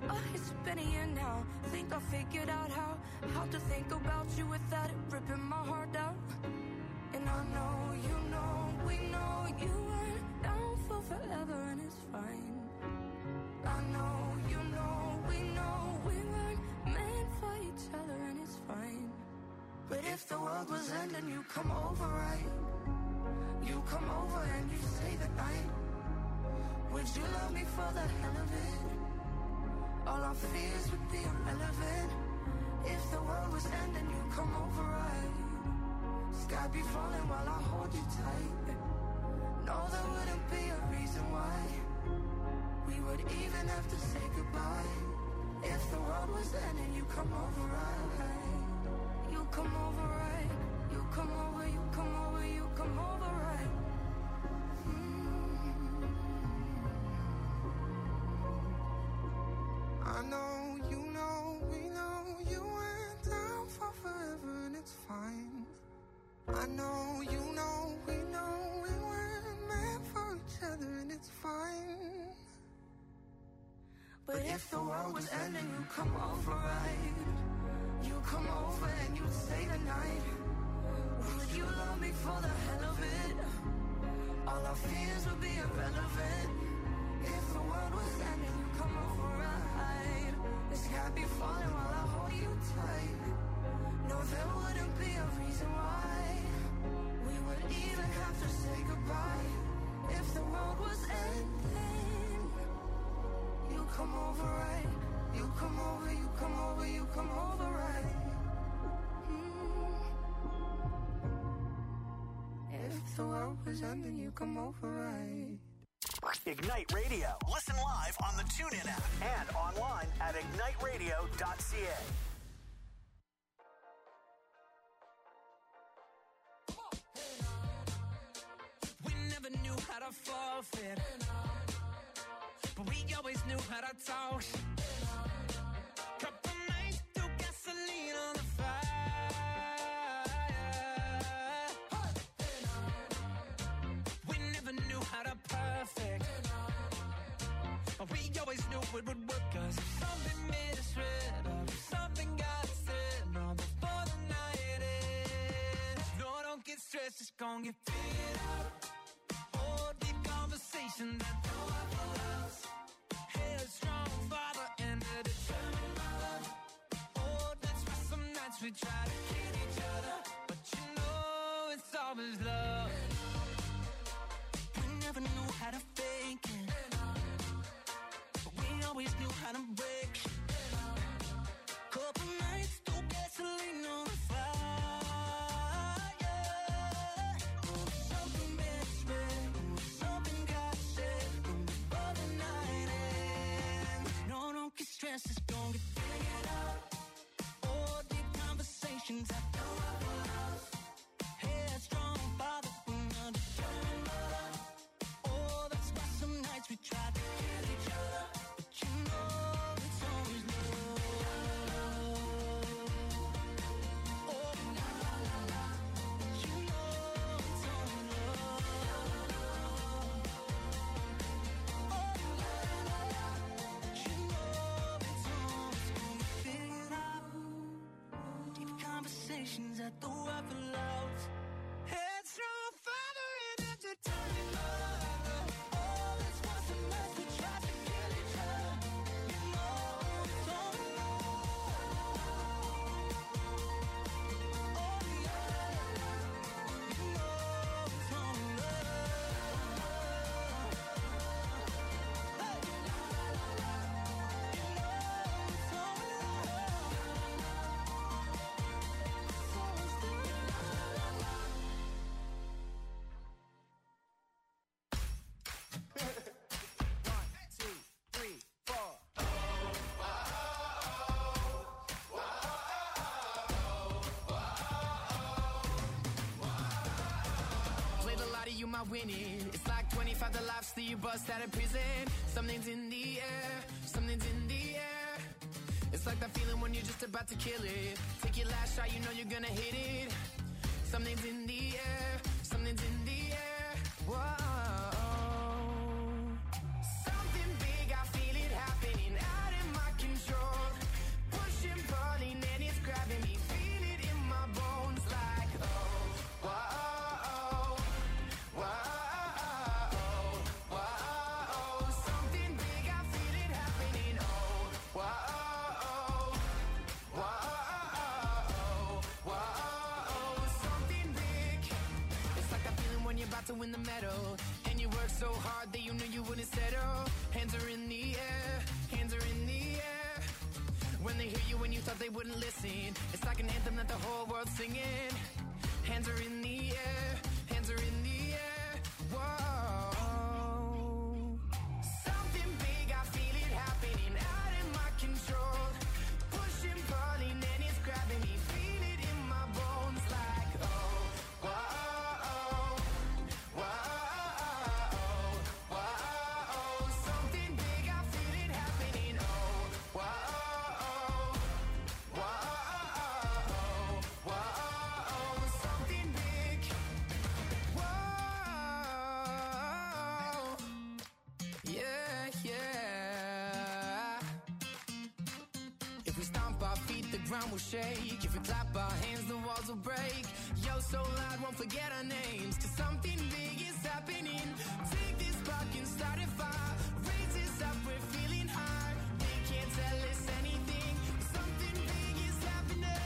It's been a year now. Think I figured out how to think about you without it ripping my heart out. And I know, you know, we know you weren't down for forever, and it's fine. I know, you know, we weren't meant for each other, and it's fine. But if the world was ending, you come over, right? You come over and you stay the night. Would you love me for the hell of it? All our fears would be irrelevant. If the world was ending, you come over, right? Sky be falling while I hold you tight. No, there wouldn't be a reason why we would even have to say goodbye. If the world was ending, you come over, right? You come over, right? You come over, you come over, you come over, right? I know, you know, we know you went down for forever, and it's fine. I know, you know, we weren't meant for each other, and it's fine. But if the world was ending, you come over, right? You come over and you stay the night. Would you love me for the hell of it? All our fears would be irrelevant. If the world was ending, you come over, right? The sky be falling while I hold you tight. No, there wouldn't be a reason why we would even have to say goodbye. If the world was ending, you come over, right? You come over, you come over, you come over, right? If the world was ending, you come over, right? Ignite Radio. Listen live on the TuneIn app and online at igniteradio.ca. We never knew how to forfeit, but we always knew how to talk. Couple nights threw gasoline on the fire. We never knew how to perfect, but we always knew it would work. 'Cause if something made us red, or if something got said, no, before the night ends. No, don't get stressed, it's gonna get figured out. Oh, deep conversation that don't have a loss. Headstrong father and a determined mother. Oh, that's why some nights we try to kill each other, but you know it's always love. We never knew how to fake it, but we always knew how to break it. Couple nights threw gasoline on the fire. Oh, something misread, something got said before the night ends. No, don't get stressed, it's gonna get figured out. Oh, deep conversations I don't have a loss. Headstrong father and a determined mother. Oh, that's why some nights we try to kill each other, but you know it's always love. Oh, la la la la, but you know it's always love. Oh, la la la, but you know it's always gonna get figured out. Deep conversations at the weapon loves. Headstrong father and a determined mother. Oh, that's why some nights we try to kill each other. You know it's always love. Oh, yeah, you know it's always love. Hey, la la la la, you know it's always You might win it. It's like 25 the lives that you bust out of prison. Something's in the air, something's in the air. It's like that feeling when you're just about to kill it. Take your last shot, you know you're gonna hit it. Something's in the air, something's in the air. Whoa. Something big, I feel it happening out in my settle. And you work so hard that you knew you wouldn't settle. Hands are in the air, hands are in the air. When they hear you when you thought they wouldn't listen, it's like an anthem that the whole world's singing. Hands are in the air, hands are in the air. Whoa. Something big, I feel it happening out of my control. Pushing, pulling, and it's grabbing me. Feel it in my bones like, oh, whoa, whoa, whoa. Something big, I feel it happening. Oh, whoa, whoa, whoa. Something big. Whoa. Yeah, yeah. If we stomp our feet, the ground will shake. If we clap our hands, the walls will break. Yo, so loud, won't forget our names. 'Cause something big is happening. Take this spark and start a fire. Raise this up, we're feeling high. They can't tell us anything. Something big is happening.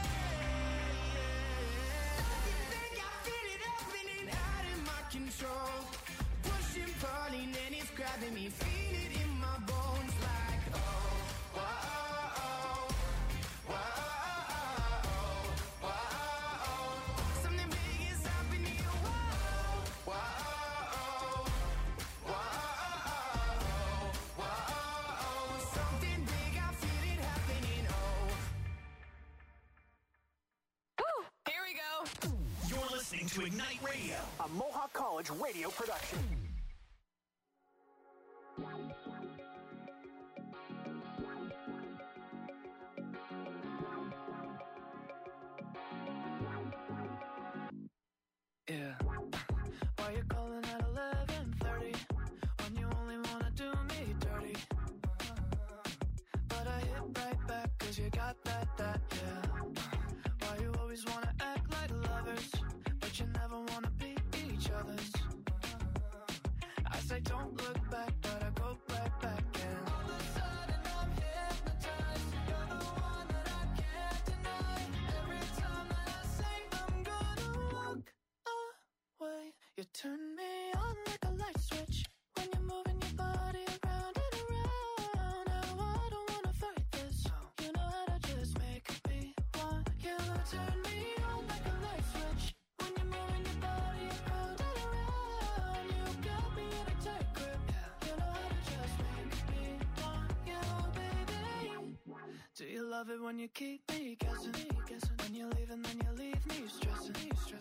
Something big, I feel it happening out of my control. Pushing, pulling, and it's grabbing me. Feel it in my bones like, oh, whoa, whoa, whoa. Something big is happening. Whoa, whoa, whoa. Something big, I feel it happening. Oh. Here we go. You're listening to Ignite Radio, a Mohawk College radio production. Yeah. Why you calling at 11:30 when you only wanna do me dirty? But I hit right back 'cause you got that, yeah. Why you always wanna act like lovers, but you never wanna be each other's? I say don't look back, but I go right back and all of a sudden I'm hypnotized. You're the one that I can't deny. Every time that I say I'm gonna walk away, you turn me on like a light switch when you're moving your body around and around. Now I don't wanna fight this. You know how to just make me want you. Turn me on like a light switch when you're moving your body around and around. You got me in a tight grip. You know how to just make me want you, baby. Do you love it when you keep me guessing? When you leave and then you leave me stressing.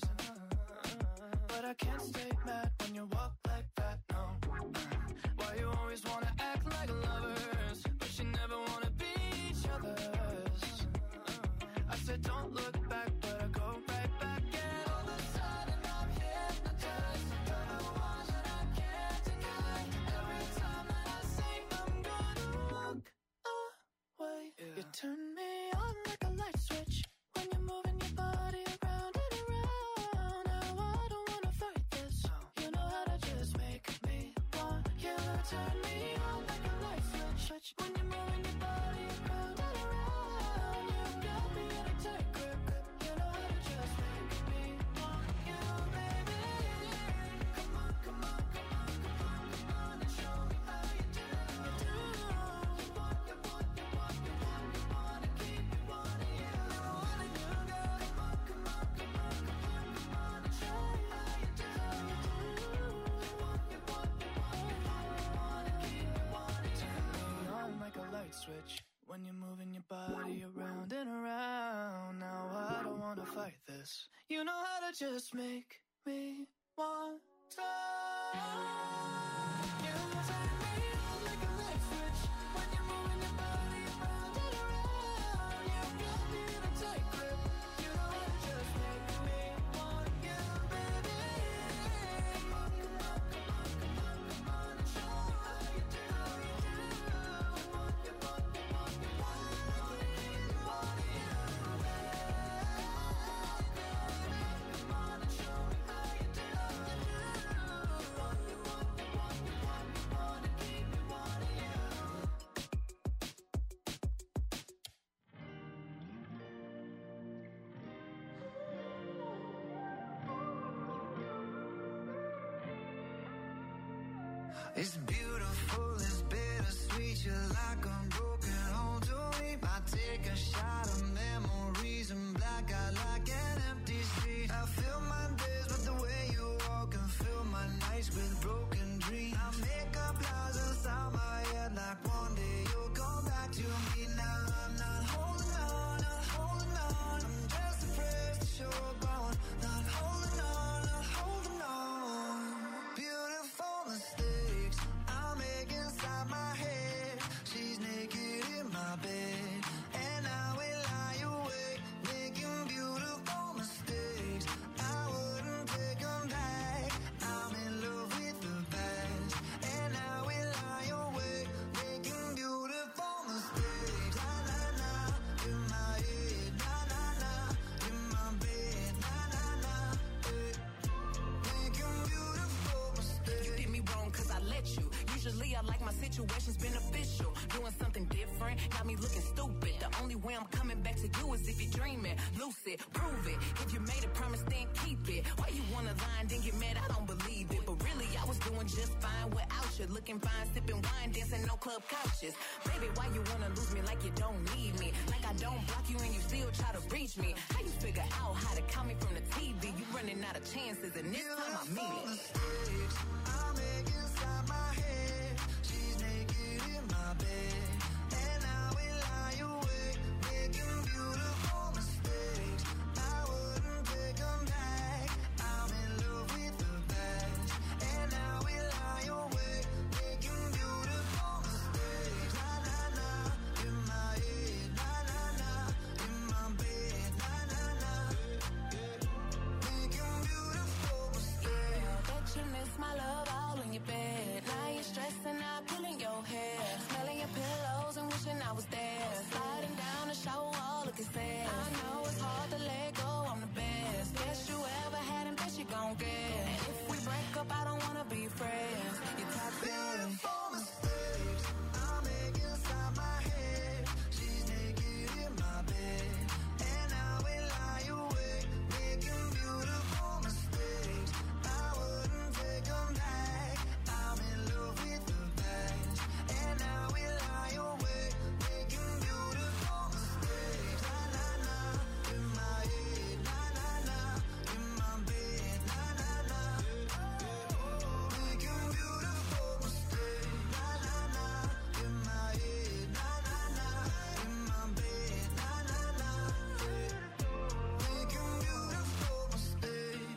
But I can't stay mad when you walk like that, no. Why you always wanna act like lovers, but you never wanna be each other's? I said don't look back, but I go right back and all of a sudden I'm hypnotized. You're the one that I can't deny. Every time that I say I'm gonna walk away, you turn me on like a light switch when you're moving your body around and around. Now I don't wanna fight this. You know how to just make me want you. Turn me on like a light switch when you're moving your body around and around. You got me in a tight grip. You know how to just make me want you, baby. Come on, come on, come on, come on, come on and show me how you do. You want, you want, you want, you want, you wanna keep me wanting you. Wanting you, girl. Come on, come on, come on, come on, come on and show me how you do. You want, you want, you want, you want, you wanna keep me wanting you. Turn me on like a light switch when you're moving your body around and around. Now I don't wanna fight this. You know how to just make me want to. You turn me on like a light switch when you're moving your body around and around. You got me in a tight grip. You know how to just make me want you, baby. Come on, come on, come on, come on, come on and show me how you do. You want, you want, you want, you want, you wanna keep me wanting you. Come on and show me how you do. You want, you want, you want, It's beautiful, it's bittersweet. You're like a broken home to me. I take a shot of memories and black out like an empty street. I fill my days with the way you walk and fill my nights with broken dreams. I make up lies inside my head like one day you'll come back to me. Now I'm not holding on, not holding on. I'm just afraid to show up on. Not holding on, not holding on. Beautiful mistakes I make inside my head. She's naked in my bed, and I will lie awake, making beautiful mistakes. I wouldn't take them back. I'm in love with the past, and I will lie awake, making beautiful mistakes. Na na na, in my head, na na na, in my bed, na na na, making beautiful mistakes. You did me wrong cause I let you. Usually I like my situations beneficial. Doing something different, got me looking stupid. The only way I'm coming back to you is if you're dreaming. Lucid, prove it. If you made a promise, then keep it. Why you wanna lie and then get mad? I don't believe it. But really, I was doing just fine without you. Looking fine, sipping wine, dancing no club couches. Baby, why you wanna lose me like you don't need me? Like I don't block you and you still try to reach me. How you figure out how to call me from the TV? You running out of chances and this time I mean it. Mistakes I make inside my head. She's naked in my bed, and I will lie awake, making beautiful mistakes. I wouldn't take them back. I'm in love with the past, and I will lie awake, making beautiful mistakes. Na na na, in my head, na na na, in my bed, na na na, making beautiful mistakes. Bet you miss my love all in your bed. Now you're stressing out, pulling your hair, smelling your pillows and wishing I was there. Sliding down the shower wall, looking sad. I know it's hard to let go, I'm the best. Best you ever had and best you gon' get. And if we break up, I don't wanna be friends. You're toxic. Beautiful mistakes I make inside my head. She's naked in my bed, and I will lie awake, making beautiful mistakes. I wouldn't take them back. I'm in love with the past, and I will lie awake, making beautiful mistakes. Na na na, in my head, na na na, in my bed, na na na, making beautiful mistakes. Na na na, in my head, na na na, in my bed, na na na, making beautiful mistakes.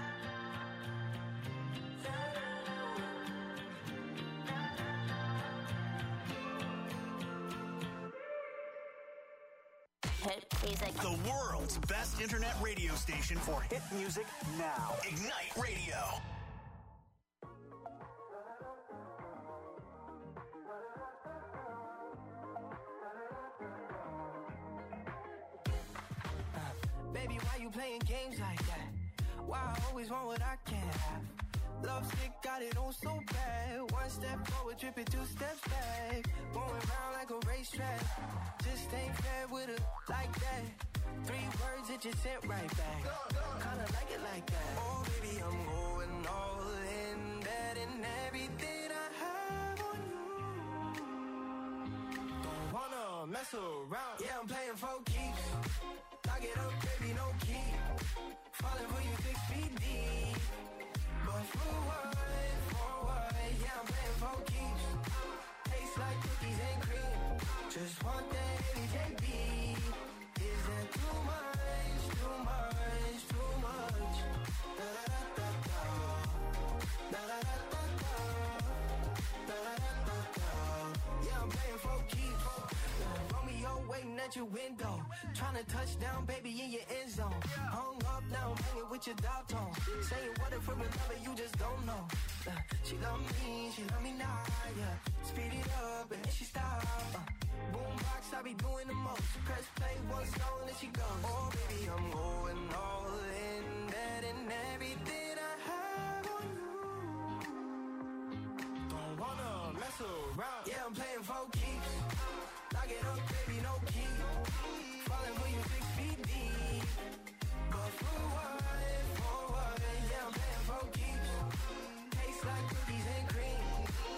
Hit music. The world's best internet radio station for hit music now. Ignite Radio. Baby, why you playing games like that? Why I always want what I can't have? Love sick, got it on so bad. One step forward, tripping 2 steps back. Going round like a racetrack. Just ain't fair with her like that. 3 words, it just sent right back. Kinda like it like that. Oh, baby, I'm going all in. Betting everything I have on you. Don't wanna mess around. Yeah, I'm playing for keeps. Lock it up, baby, no key. Falling for you 6 feet deep. But for what, yeah, I'm playing for keeps. Tastes like cookies and cream. Just want that AJB. Is that too much, too much, too much? Da-da-da-da-da. Da-da-da-da-da. Da-da-da-da-da. Yeah, I'm playing for keeps. Romeo waiting at your window. Tryna touch down, baby, in your end zone. Hung up, now I'm hanging with your dog tone. Saying what if from a lover you just don't know. She love me now, yeah. Speed it up and then she stop. Boombox, I be doing the most. Press play, one song and she goes. Oh, baby, I'm going all in. Betting everything I have on you. Don't wanna mess around. Yeah, I'm playing for keeps. Lock it up, baby, no key. Falling for you 6 feet deep. But for what? Yeah, I'm playing for keeps. Tastes like cookies and cream.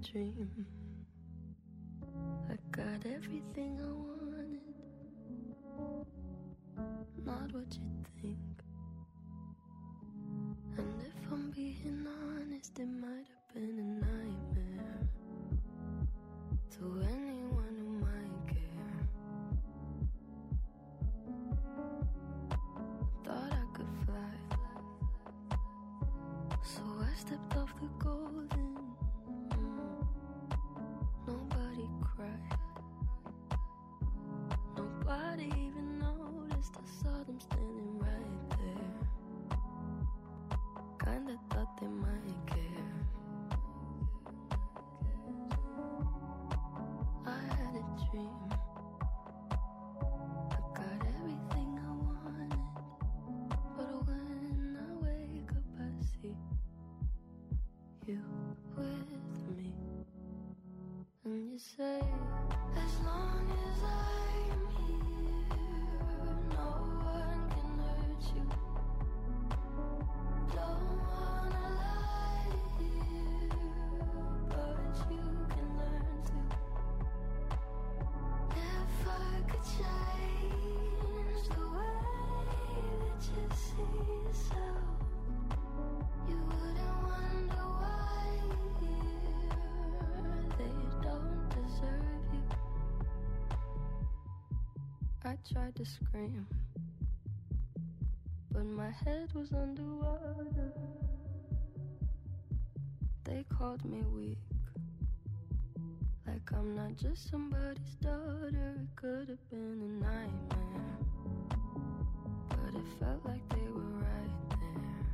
dream. I got everything I wanted, not what you think. And if I'm being honest, it might have been a nightmare to anyone who might care. Thought I could fly, so I stepped off the golden. Nobody cried, nobody even noticed. I saw them standing right there. Kinda thought they might care. I had a dream, I got everything I wanted, but when I wake up I see you with me. And you say, as long as I'm here, no one can hurt you. Don't wanna lie here, but you can learn to. If I could change the way that you see yourself, you wouldn't wonder why they don't deserve you. I tried to scream, but my head was underwater. They called me weak, like I'm not just somebody's daughter. It could have been a nightmare, but it felt like they were right there.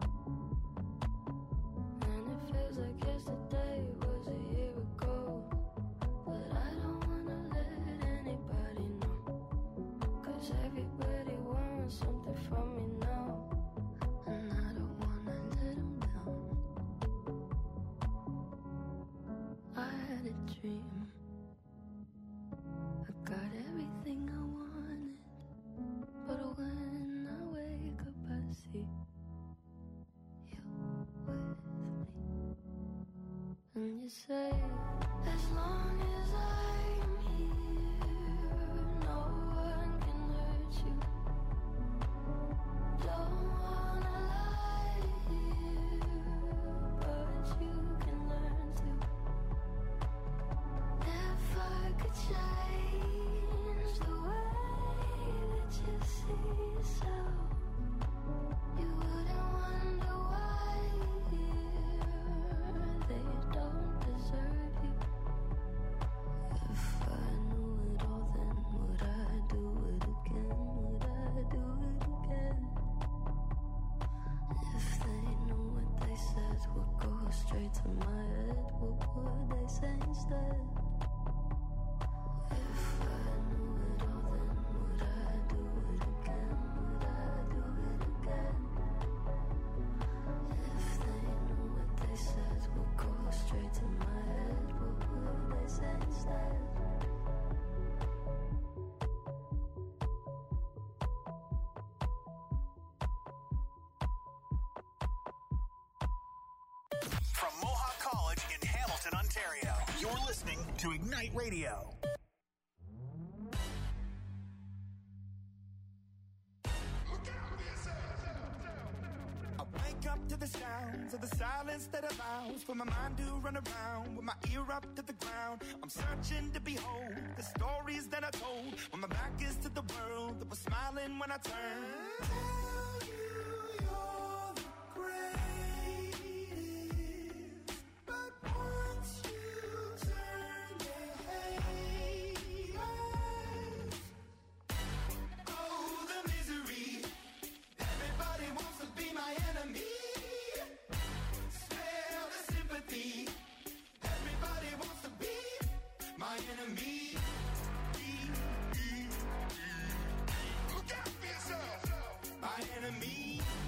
And it feels like yesterday was a year ago, but I don't wanna let anybody know, 'cause everybody wants something from me now, and I don't wanna let them down. I had a dream, I got everything I wanted, but when I wake up I see you with me. And you say, as long as I'm here, no one can hurt you. Don't wanna lie here, but you can learn to. If I could change the way that you see yourself, you wouldn't wonder why they don't deserve you. If I knew it all, then would I do it again? Would I do it again? If they knew what they said would go straight to my head, what would they say instead? If I knew it all, then would I do it again? Would I do it again? If they knew what they said would go straight to my head, what would they say instead? From Mohawk College in Hamilton, Ontario, you're listening to Ignite Radio. I wake up to the sounds of the silence that allows for my mind to run around with my ear up to the ground. I'm searching to behold the stories that I told when my back is to the world that was smiling when I turned. Tell you you're the greatest, but once you turn they hate us. Oh, the misery. Everybody wants to be my enemy. Smell the sympathy. Everybody wants to be my enemy. Look out for yourself. My enemy.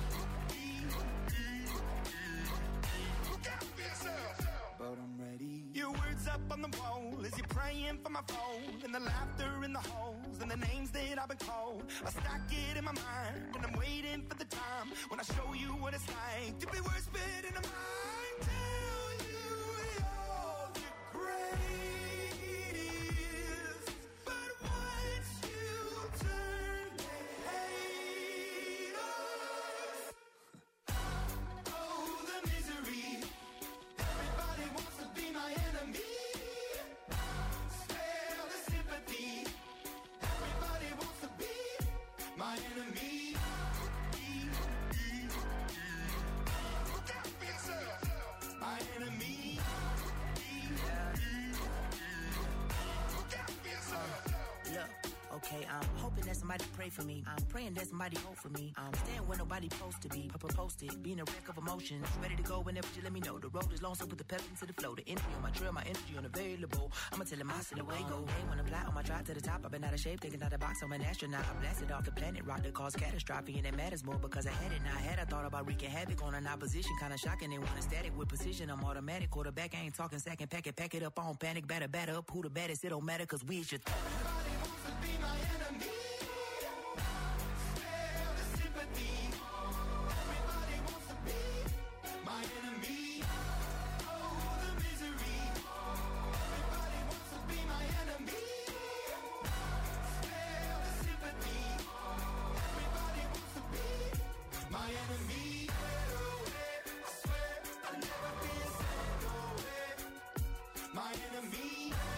Look out for yourself. But I'm ready. Your words up on the wall as you're praying for my phone, and the laughter in the halls, and the names that I've been called. I stack it in my mind, and I'm waiting for the time when I show you what it's like to be worse fit in a mind. Tell you you're the for me. I'm praying that somebody hope for me. I'm staying where nobody supposed to be. Posted, being a wreck of emotions. Ready to go whenever you let me know. The road is long, so put the pep into the flow. The energy on my trail, my energy unavailable. I'ma tell him I see the way go. Hey, when I'm fly on my drive to the top, I've been out of shape, thinking out the box. I'm an astronaut. I blasted off the planet rock that caused catastrophe, and it matters more because I had it. Now I had, I thought about wreaking havoc on an opposition, kind of shocking. They want a static with precision. I'm automatic. Quarterback, I ain't talking second pack it up on panic. Batter up. Who the baddest? It don't matter because we should. Everybody wants to be my enemy. Spare the sympathy. Everybody wants to be my enemy. Oh, the misery. Everybody wants to be my enemy. Spare the sympathy. Everybody wants to be my enemy. I swear I'll never be a second. My enemy.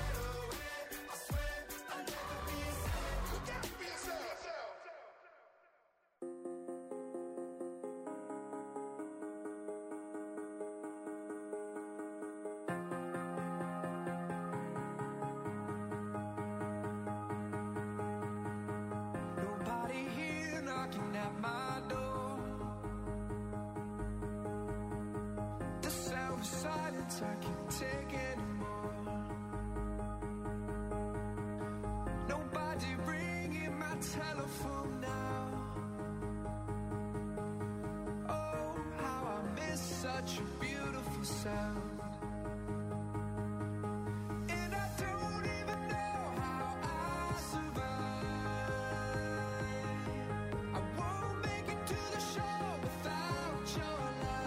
I can't take anymore. Nobody ringing my telephone now. Oh, how I miss such a beautiful sound. And I don't even know how I survive. I won't make it to the show without your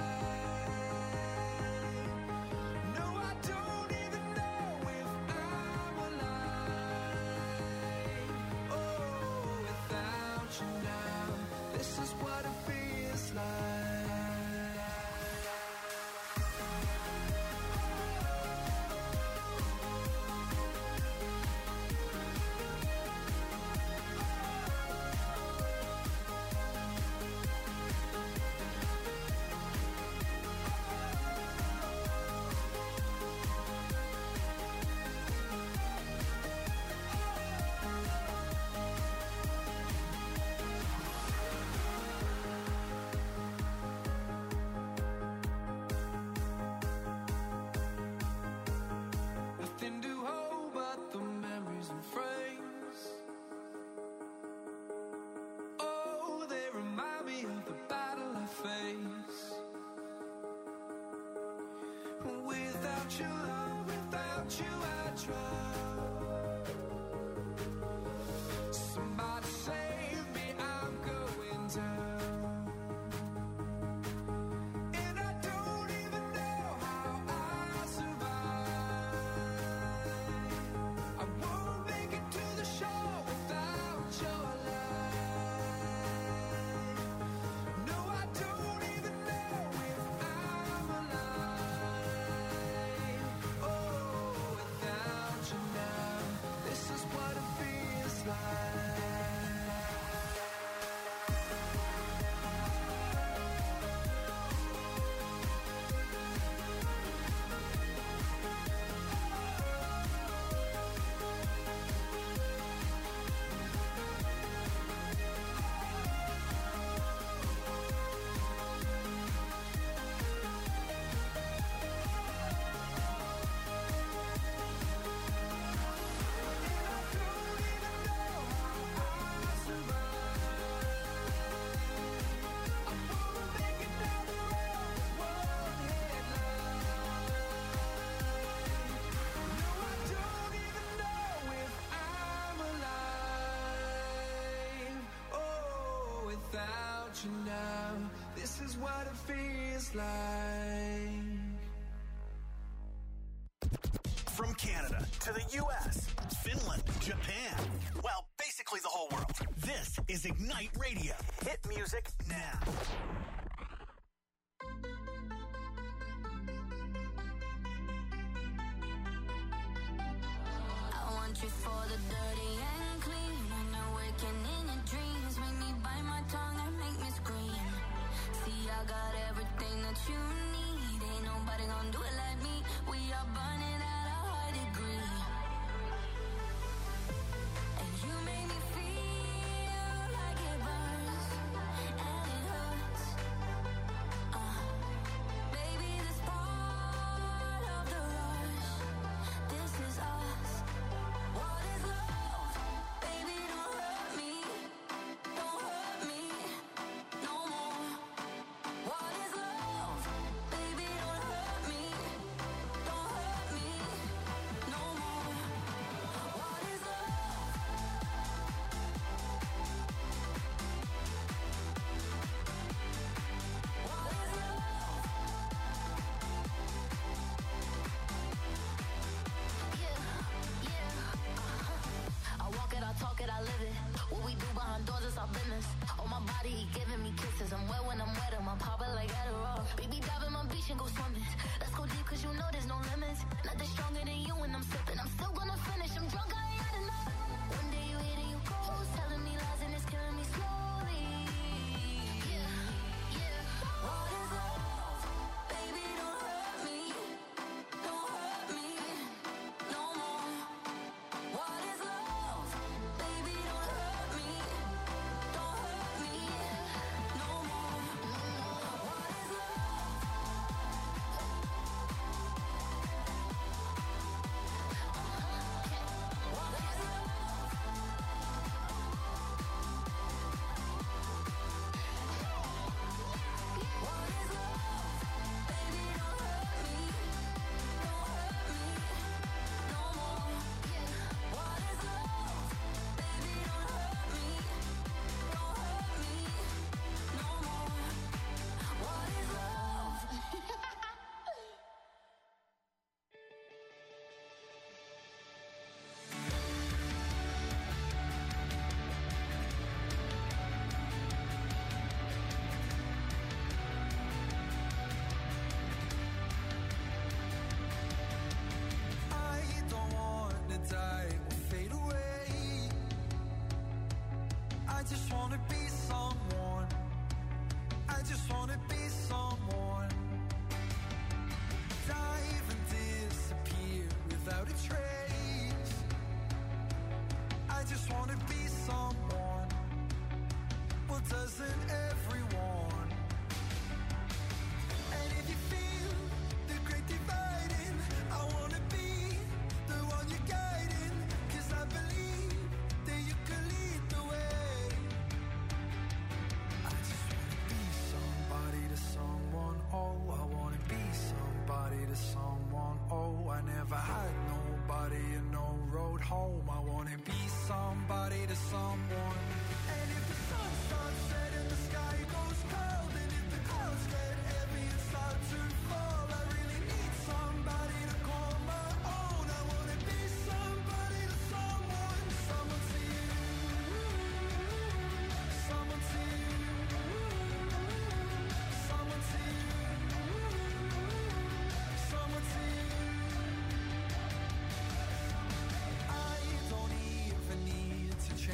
without you now. This is what it feels like. From Canada to the U.S., Finland, Japan, well, basically the whole world. This is Ignite Radio. Hit music now. I want you for the dirty and clean. When you're waking in your dreams, make me bite my tongue and make me scream. See, I got everything that you need. Ain't nobody gonna do it like me. We are burning at a high degree. And you make me feel like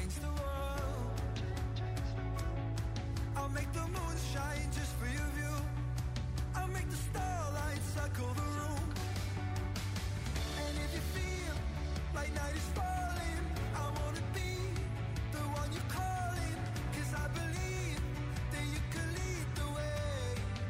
against the world. I'll make the moon shine just for your view. I'll make the starlight circle the room. And if you feel like night is falling, I wanna be the one you're calling. 'Cause I believe that you could lead the way.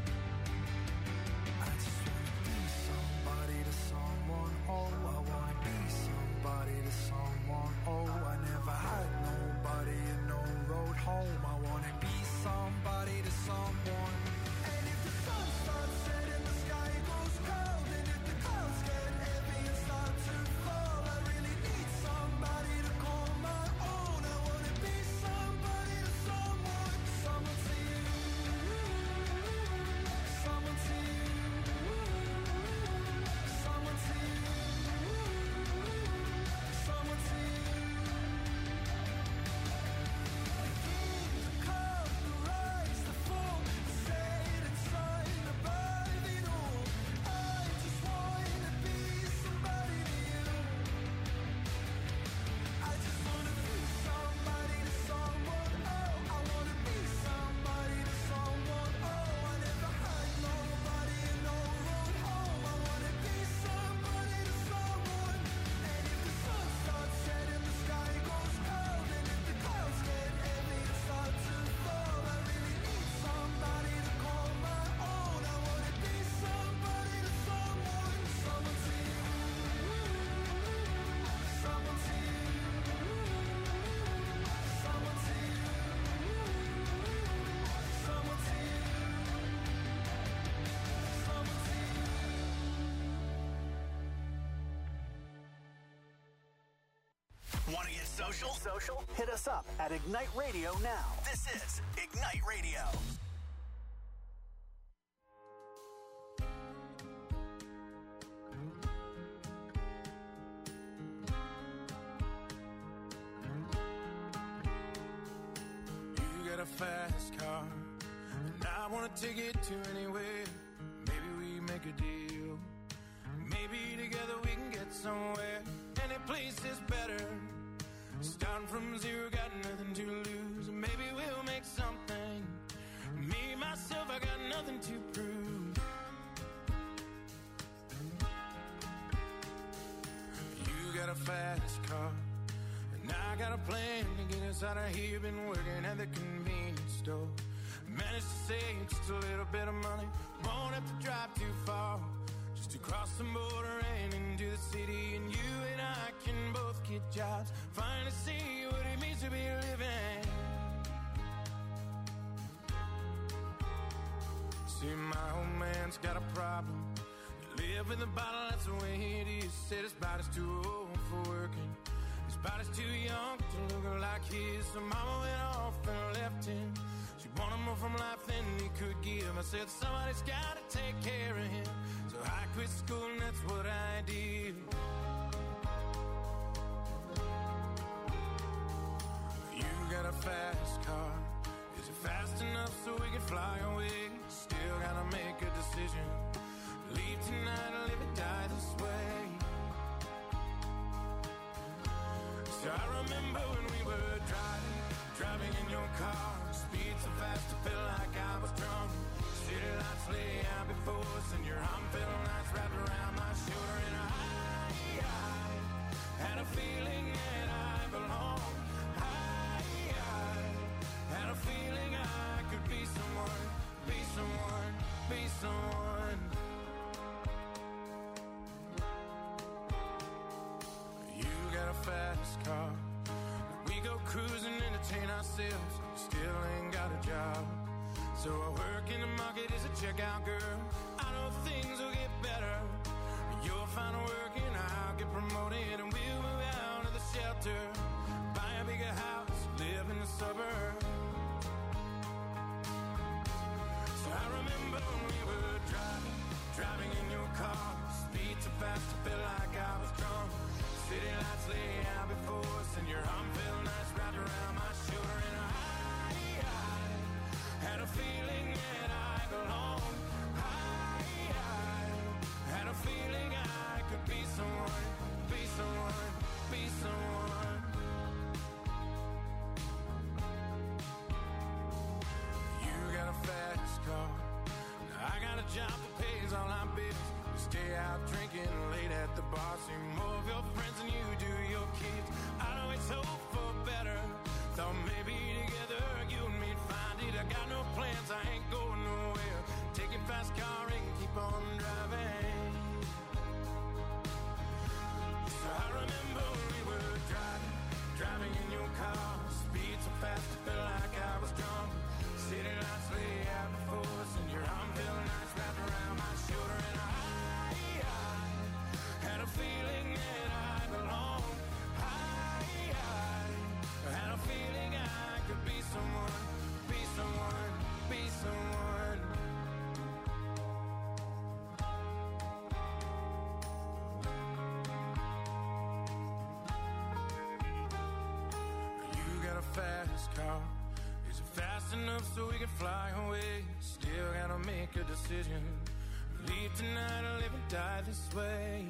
I just wanna be somebody to someone. Oh, I wanna be somebody to someone. Oh, I never had nobody and no road home. I wanna be somebody to someone. And if the sun starts setting, the sky goes cold, and if the clouds get heavy and start to fall, I really need somebody to call my own. I wanna be somebody to someone. Someone to you. Someone to you. Someone to you. Someone to you. The kings, the come, the rise, the fall, the set and sign above it all. I just wanna be somebody to you. I just wanna be somebody to someone. Oh, I wanna be somebody to someone. Oh, I never had nobody and no road home. I wanna be somebody to someone. And if the sun starts setting, the sky goes cold, and if the clouds get heavy and start to fall, I really need somebody to call my own. I wanna be somebody to someone. Someone to you. Someone to you. Someone to you. Someone to you. Someone to you. Want to get social? Hit us up at Ignite Radio now. This is Ignite Radio. You got a fast car, and I wanna take it to anywhere. Maybe we make a deal. Maybe together we can get somewhere. Any place is better. Starting from zero, got nothing to lose. Maybe we'll make something. Me, myself, I got nothing to prove. You got a fast car, and I got a plan to get us out of here. Been working at the convenience store. Managed to save just a little bit of money. Won't have to drive too far. Just to cross the border and into the city. And you and I can both get jobs. Finally see what it means to be living. See, my old man's got a problem. Live with a bottle, that's the way it is. Said his body's too old for working. His body's too young to look like his. So mama went off and left him. She wanted more from life than he could give. I said somebody's gotta take care of him. So I quit school and that's what I did. You got a fast car. Is it fast enough so we can fly away? Still gotta make a decision. Leave tonight or live or die this way. So I remember when we were driving in your car. Speed so fast I felt like I was drunk. City lights lay out before us, and your arm felt nice wrapped around my shoulder. And I had a feeling that I belonged. I had a feeling I could be someone, be someone, be someone. You got a fast car. We go cruising, entertain ourselves. Still ain't got a job. So I work in the market as a checkout girl. I know things will get better. You'll find work and I'll get promoted, and we'll move out of the shelter, buy a bigger house, live in the suburbs. So I remember when we were driving in your car. Speed so fast I felt like I was drunk. City lights lay out before us, and your arm felt nice wrapped around my shoulder. And I had a feeling that I belonged. I out drinking late at the bar. See more of your friends than you do your kids. I always hope for better. Thought maybe together you and me'd find it. I got no plans, I ain't going nowhere. Take your fast car and keep on driving. So I remember we were driving in your car. Speed so fast, I felt like I was drunk. City lights lay out before us, and your arm felt nice wrapped around my shoulder. And I had a feeling that I belonged. I had a feeling I could be someone, be someone, be someone. You got a fast car. Is it fast enough so we can fly away? Still gotta make a decision. Leave tonight or live and die this way.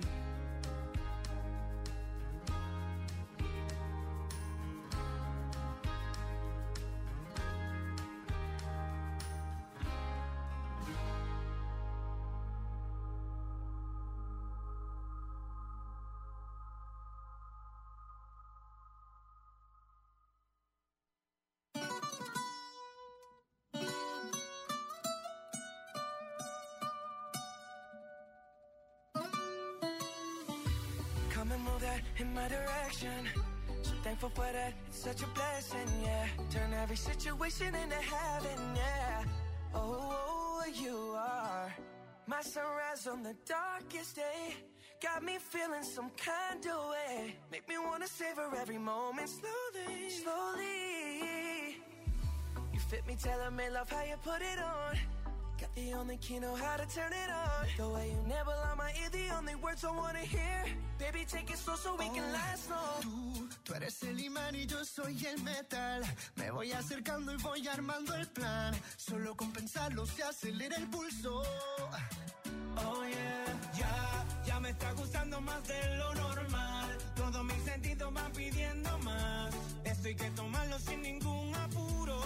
Come and move that in my direction. So thankful for that, it's such a blessing, yeah. Turn every situation into heaven, yeah. Oh, you are my sunrise on the darkest day. Got me feeling some kind of way. Make me wanna savor every moment slowly, slowly. You fit me, tailor-made, love how you put it on. Got the only key, know how to turn it on. The way you nibble on my ear, the only words I wanna hear. Baby, take it slow so we can last long. Tú eres el imán y yo soy el metal. Me voy acercando y voy armando el plan. Solo con pensarlo se acelera el pulso. Oh yeah, ya me está gustando más de lo normal. Todos mis sentidos van pidiendo más. Esto hay que tomarlo sin ningún apuro.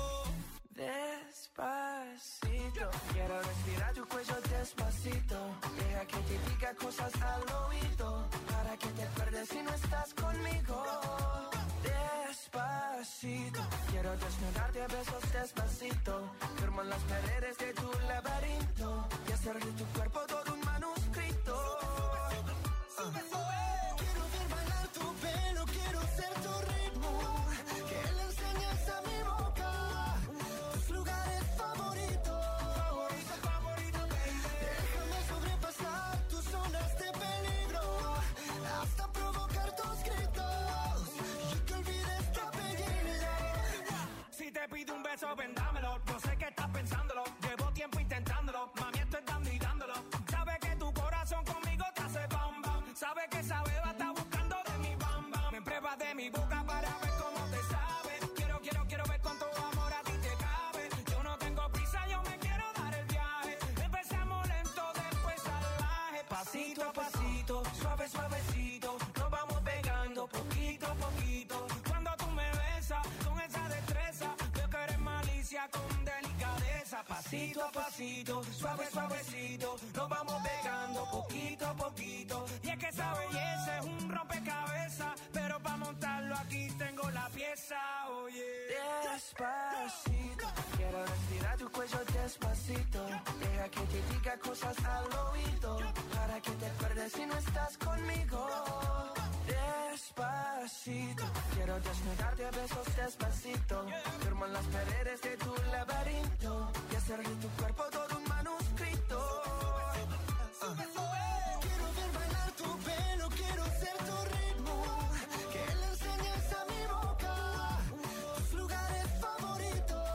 Despacito, quiero respirar tu cuello despacito. Deja que te diga cosas al oído, para que te acuerdes si no estás conmigo. Despacito, quiero desnudarte a besos despacito. Firmo en las paredes de tu laberinto y hacer de tu cuerpo todo un manuscrito. Quiero ver bailar tu pelo, quiero ser tu ritmo. Que le enseñes a mi boca tus lugares favoritos. Déjame sobrepasar tus zonas de peligro, hasta provocar tus gritos y que olvides tu apellido. Si te pido un beso, ven dámelo. Yo sé que estás pensándolo, llevo tiempo intentándolo. Mami, estoy dando y dándolo. Sabes que tu corazón conmigo te hace bam bam. Sabes que esa beba está buscando de mi bam bam. Me pruebas de mi boca para ver cómo te sabe. Quiero ver cuánto amor a ti te cabe. Yo no tengo prisa, yo me quiero dar el viaje. Empezamos lento, después salvaje. Pasito a pasito, suave, suavecito. Nos vamos pegando poquito a poquito. Cuando tú me besas con esa destreza, veo que eres malicia con delicadeza. Pasito a pasito, suave, suavecito. Nos vamos pegando poquito a poquito. Y es que esa belleza es un rompecabezas, pero para montarlo aquí tengo la pieza, oye. Despacito, quiero respirar tu cuello despacito. Deja que te diga cosas al oído, para que te acuerdes si no estás conmigo. Despacito, quiero desnudarte a besos despacito. Firmo en las paredes de tu laberinto y hacer de tu cuerpo todo un manuscrito. Quiero ver bailar tu pelo, quiero ser tu ritmo. Que le enseñes a mi boca tus lugares favoritos.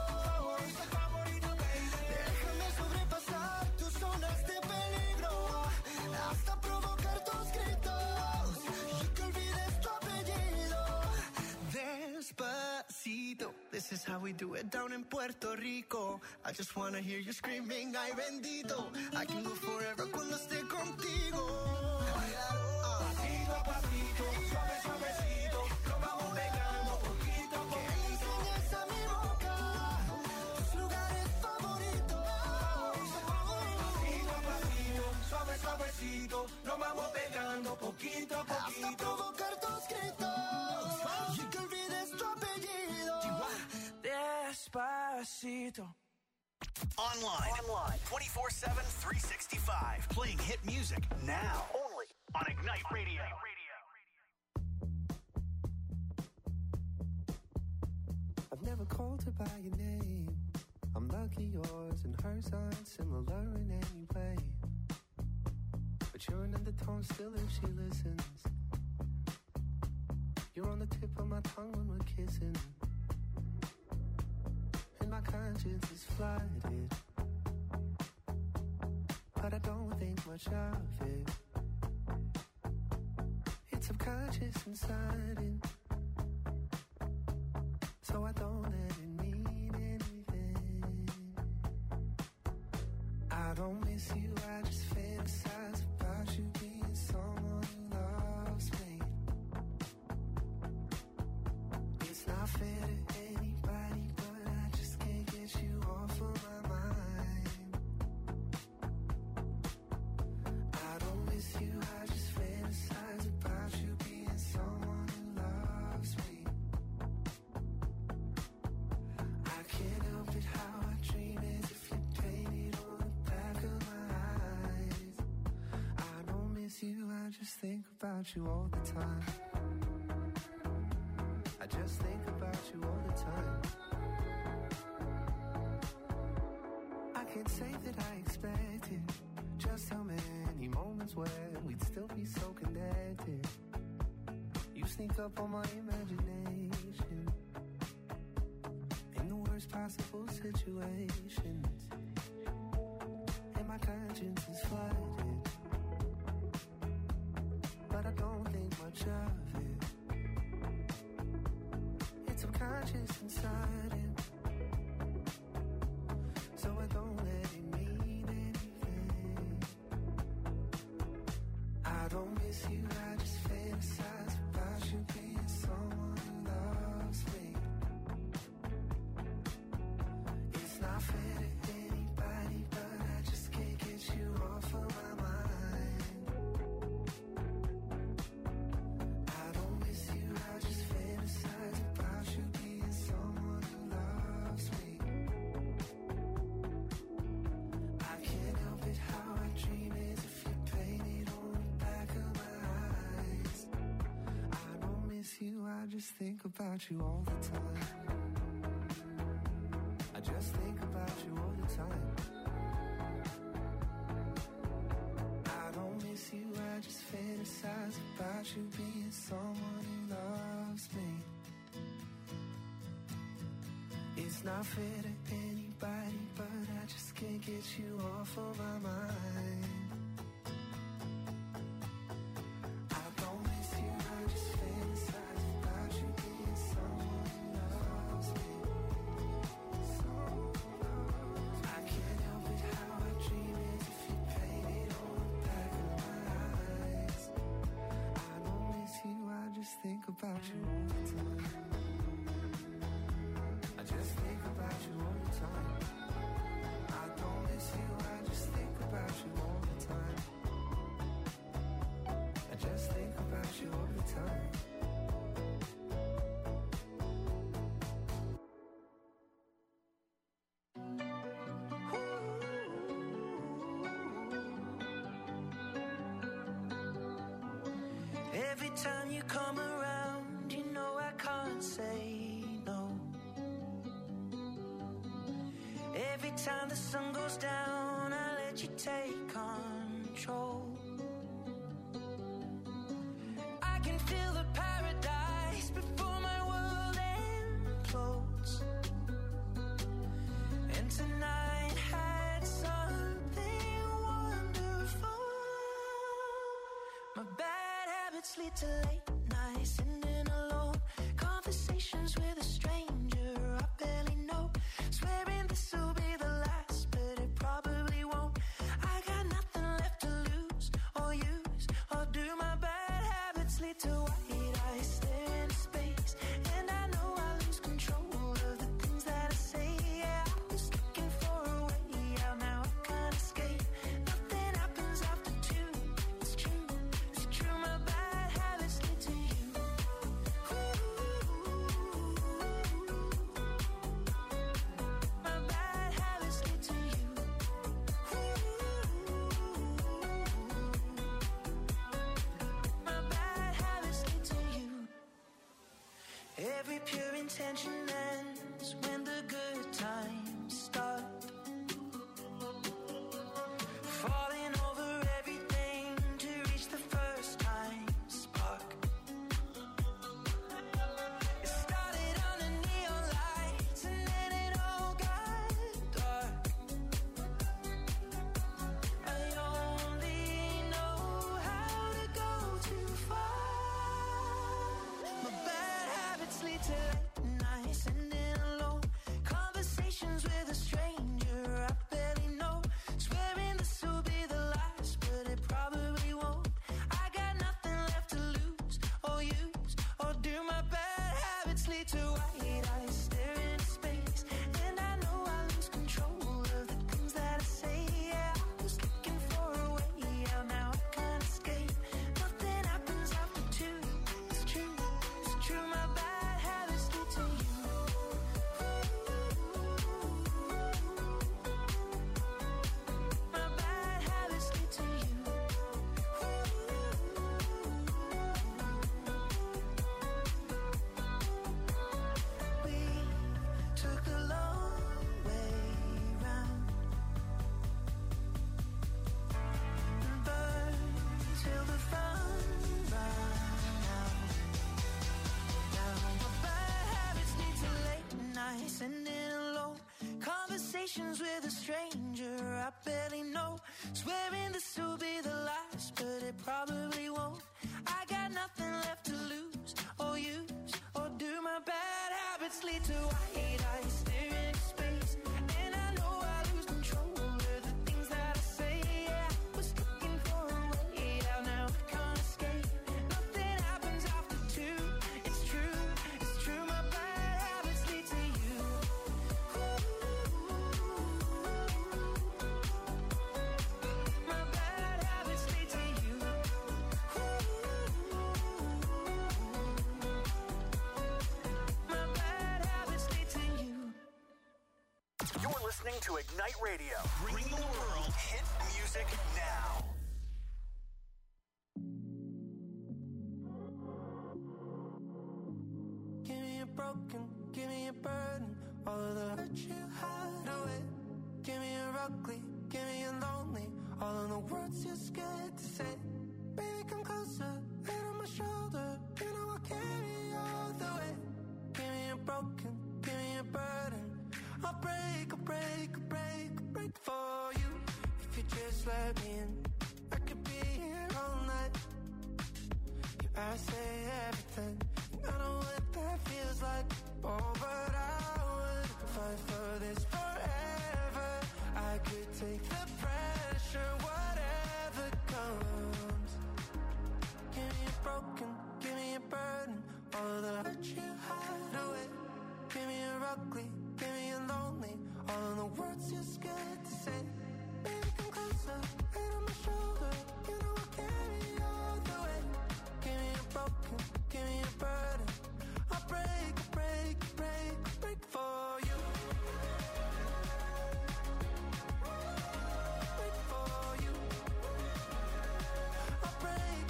Déjame sobrepasar tus zonas de peligro, hasta provocar tus gritos y que olvides tu apellido. Despacito, this is how we do it down in Puerto Rico. I just wanna hear you screaming, ay bendito. I can go forever cuando esté contigo. Pasito a pasito, suave, suavecito. Nos vamos pegando poquito a poquito. Que le enseñes a mi boca tus lugares favoritos. Pasito a pasito, suave, suavecito. Online. 24/7, 365. Playing hit music now. Only on Ignite Radio. I've never called her by your name. I'm lucky yours and hers aren't similar in any way. But you're an undertone still if she listens. You're on the tip of my tongue when we're kissing. And my conscience is flooded. But I don't think much of it. It's subconscious and sudden. So I don't let it mean anything. I don't miss you, I just fantasize about you being someone who loves me. It's not fair to anybody, but I just can't get you off of my mind. I don't miss you, I just fantasize about you being someone who loves me. I can't help it how I dream as if you painted on the back of my eyes. I don't miss you, I just think about you all the time. I just think about you all the time. I can't say that I expected just how many moments where we'd still be so connected. You sneak up on my imagination in the worst possible situations, and my conscience is flooded. But I don't think much of it. It's subconscious and sudden. So I don't let it mean anything. I don't miss you, I just fantasize about you being someone who loves me. It's not fair to anybody, but I just can't get you off of my mind. I don't miss you, I just fantasize about you being someone who loves me. I can't help it how I dream as if you painted on the back of my eyes. I don't miss you, I just think about you all the time. I just think about you all the time. I don't miss you, I just fantasize about you being someone who loves me. It's not fair to anybody, but I just can't get you off of my mind. I don't miss you, I just fantasize about you being someone who loves me. I can't help it how I dream as if you painted on the back of my eyes. I don't miss you, I just think about you all the time. I just think about you all the time. I don't miss you, I just think about you all the time. I just think about you all the time. Every time you come around, you know I can't say no. Every time the sun goes down, I let you take control. I can feel the paradise before my world implodes. And tonight had something wonderful. My bad habits lead to late nights, sitting alone, conversations with a stranger I barely know, swearing this will be the last, but it probably won't. I got nothing left to lose or use or do. My bad habits lead to white eyes stare into space, and I know I lose control of the things that I say. Yeah, I was looking for a way out, now I can't escape. Nothing happens after two. It's true, it's true. My bad habits lead to you. Ooh. Swearing this will be the last, but it probably won't. I got nothing left to lose or use, or do my bad habits lead to white eyes staring into space? And I know I lose control of the things that I say. Yeah, I was looking for a way out, now I can't escape. Nothing happens after two. It's true, my bad habits lead to you. My bad habits lead to you. My bad habits lead to you. You're listening to Ignite Radio, bringing the world hit music now. Give me a broken, give me a burden, all of the hurt you hide away. Give me a ugly, give me a lonely, all of the words you're scared to say. Baby, come closer, head on my shoulder, you know I'll carry you all the way. Give me a broken, give me a burden, I'll break for you. If you just let me in, I could be here all night. I say everything, I know what that feels like. Oh, but I would fight for this forever. I could take the pressure, whatever comes. Give me a broken, give me a burden, all the hurt you hide away. Give me a ugly, give me a lonely, all of the words you're scared to say. Baby, come closer, head on my shoulder, you know I'll carry you all the way. Give me a broken, give me a burden, I'll break for you. Break for you. I'll break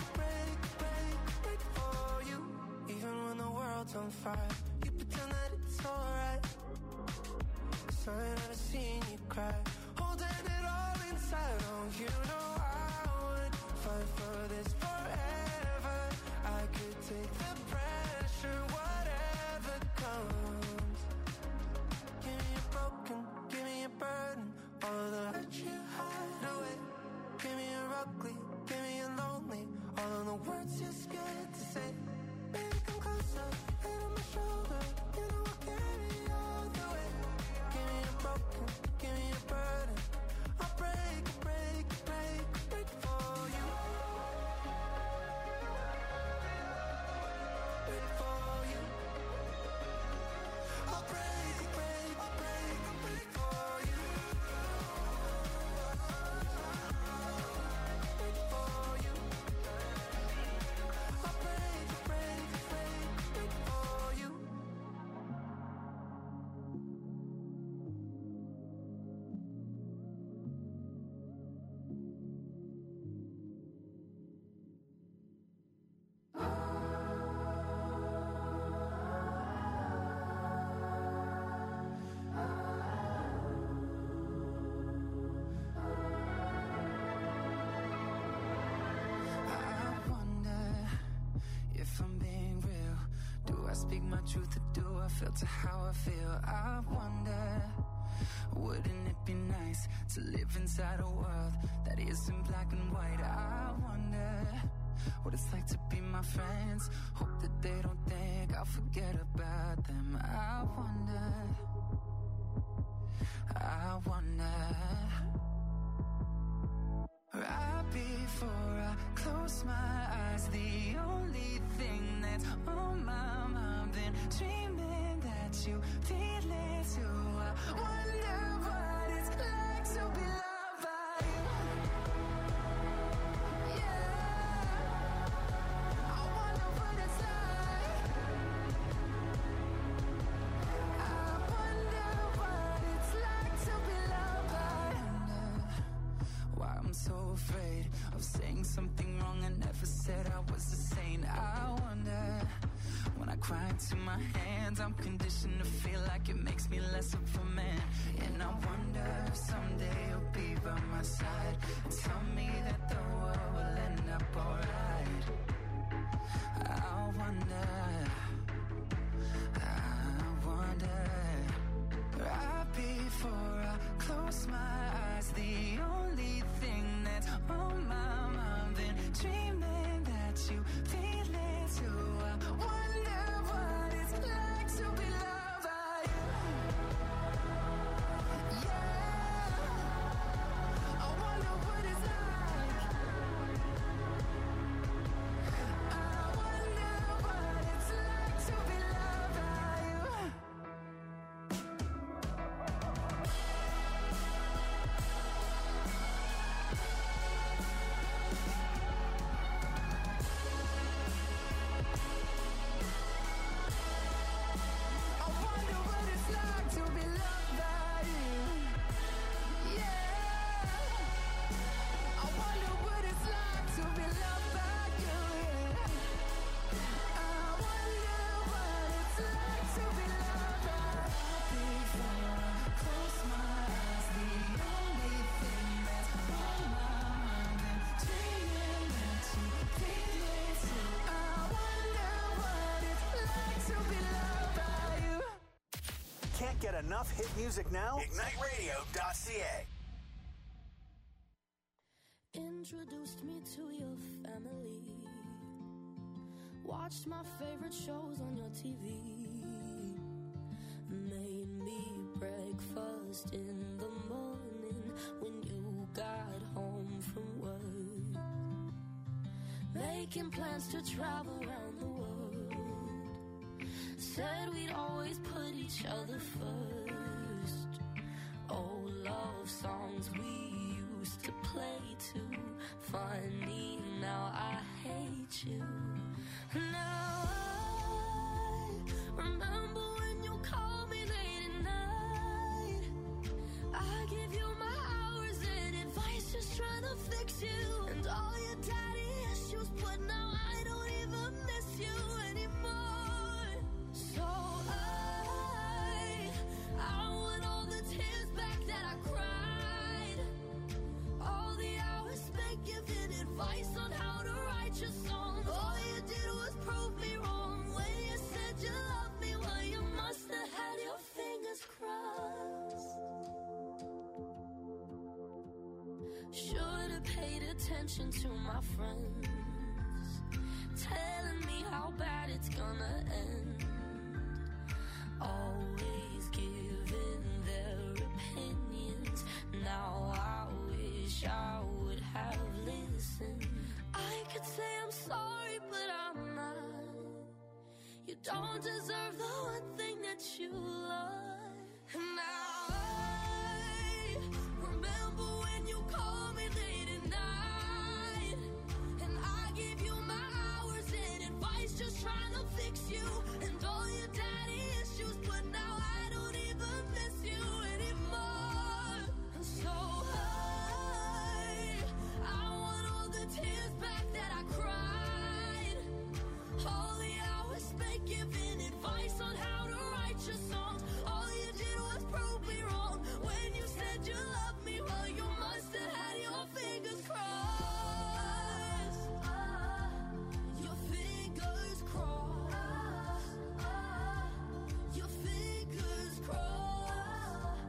for you. Even when the world's on fire, you pretend that it's alright. 'Cause I ain't never seen you cry, holding it all inside. Oh, you know I would fight for this forever. I could take the pressure, whatever comes. Give me a broken, give me a burden, all the hurt you hide away. Give me a ugly, give me a lonely, all of the words you're scared to say. Baby, come closer, head on my shoulder, you know I'll carry you all the way. Give me a broken, give me a burden, I'll break for you. Break for you. I'll break for you. I'll break for you. I'll break for you. I wonder if I'm being real. Do I speak my truth or do I filter how I feel? I wonder, wouldn't it be nice to live inside a world that isn't black and white? I wonder what it's like to be my friends. Hope that they don't think I'll forget about them. I wonder. Right before I close my eyes, the only thing that's on my mind, been dreaming that you feel it too. I wonder what it's like to be loved by you. Yeah, I wonder what it's like. I wonder what it's like to be loved by you. Why I'm so afraid of saying something wrong. I never said I was a saint. I wonder, when I cry into my hands, I'm conditioned to feel like it makes me less of a man. And I wonder if someday you'll be by my side and tell me that the world will end up alright. I wonder. Right before I close my eyes, the only thing on my mind. Been dreaming that you feel it too. I wonder what it's like to be loved by you. Yeah, I wonder what it's like. I wonder what it's like to be loved by you. I wonder what it's like to be loved by you. Yeah, I wonder what it's like to be loved by you. Yeah, I wonder what it's like to be loved by you. Before I close my eyes, the only thing that's on my mind and dreaming that you feel it too. I wonder what it's like to be loved by you. Can't get enough hit music now? IgniteRadio.ca. Introduced me to your family. Watched my favorite shows on your TV. Made me breakfast in the morning when you got home from work. Making plans to travel around the world. Said we'd always put each other first. Old love songs we used to play too. Funny, now I hate you. Now I remember when you called me late at night. I give you my hours and advice, just trying to fix you. And all your daddy issues, but now I don't even miss you anymore. So I want all the tears back that I cried. All the hours spent giving advice on how to write your songs. All you did was prove me wrong when you said you loved me. Well, you must have had your fingers crossed. Should have paid attention to my friends, telling me how bad it's gonna end. Always giving their opinions. Now I wish I would have listened. I could say I'm sorry, but I'm not. You don't deserve the one thing that you love. And now I remember when you called me late at night. And I gave you my hours and advice, just trying to fix you. And all your daddy issues, but now I don't even miss you anymore. And so I want all the tears back that I cried. All the hours spent giving advice on how to write your songs. All you did was prove me wrong when you said you loved me. Well, you must have had your fingers crossed. Your fingers crossed. Your fingers crossed.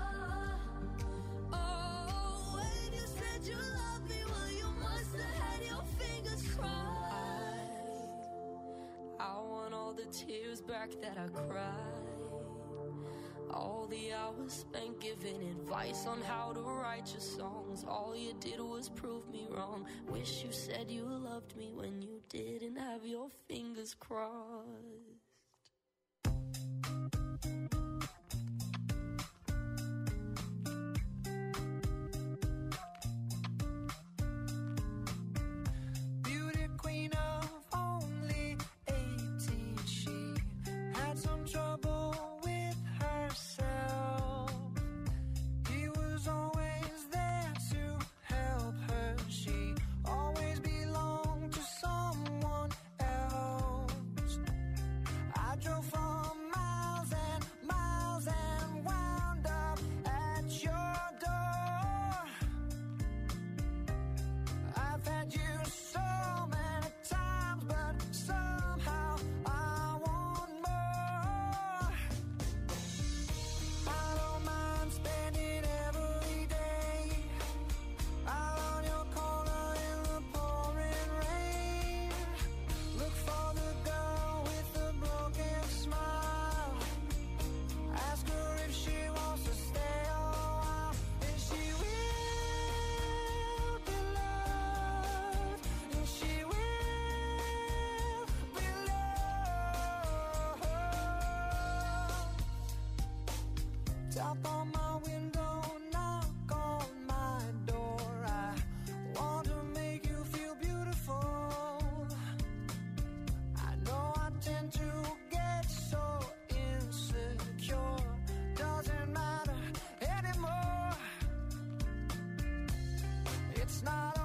Oh, when you said you loved me, well, you must have had your fingers crossed. I want all the tears back that I cried. All the hours spent giving advice on how to write your songs. All you did was prove me wrong. Wish you said you loved me when you didn't have your fingers crossed. Beauty queen of only 18, she had some trouble with herself. He was always there to help her. She always belonged to someone else. I drove for miles and miles It's not